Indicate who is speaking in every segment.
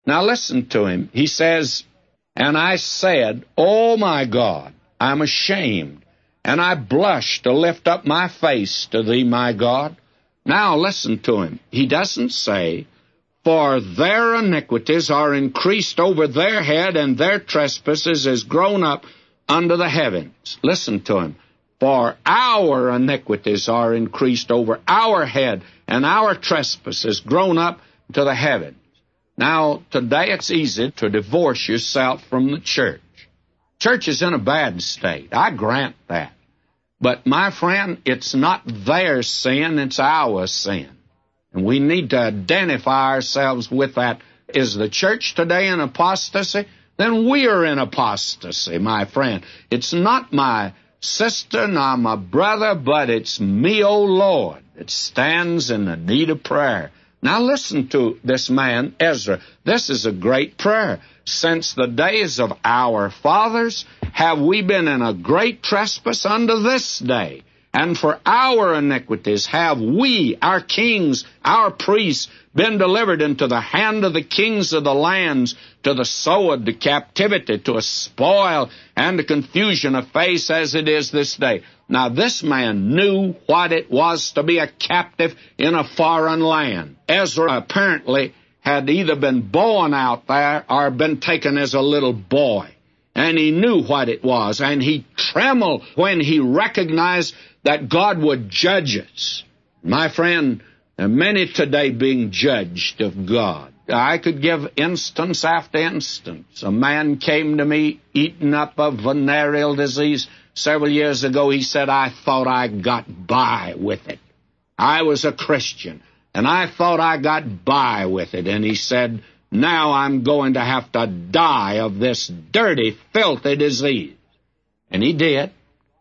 Speaker 1: Now listen to him. He says, "And I said, O my God, I'm ashamed, and I blush to lift up my face to thee, my God." Now listen to him. He doesn't say, "For their iniquities are increased over their head, and their trespasses is grown up under the heavens." Listen to him. "For our iniquities are increased over our head, and our trespasses grown up to the heavens." Now, today it's easy to divorce yourself from the church. Church is in a bad state. I grant that. But, my friend, it's not their sin, it's our sin. And we need to identify ourselves with that. Is the church today in apostasy? Then we are in apostasy, my friend. It's not my sister nor my brother, but it's me, O Lord, that stands in the need of prayer. Now listen to this man, Ezra. This is a great prayer. "Since the days of our fathers have we been in a great trespass unto this day. And for our iniquities have we, our kings, our priests, been delivered into the hand of the kings of the lands, to the sword, to captivity, to a spoil, and to confusion of face as it is this day." Now this man knew what it was to be a captive in a foreign land. Ezra apparently had either been born out there or been taken as a little boy. And he knew what it was, and he trembled when he recognized that God would judge us. My friend, there are many today being judged of God. I could give instance after instance. A man came to me eaten up of venereal disease several years ago. He said, "I thought I got by with it. I was a Christian, and I thought I got by with it." And he said, "Now I'm going to have to die of this dirty, filthy disease." And he did.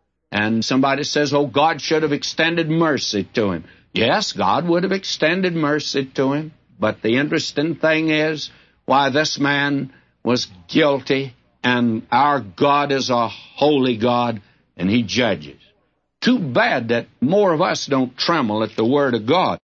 Speaker 1: And somebody says, "Oh, God should have extended mercy to him." Yes, God would have extended mercy to him. But the interesting thing is, why, this man was guilty, and our God is a holy God, and he judges. Too bad that more of us don't tremble at the Word of God.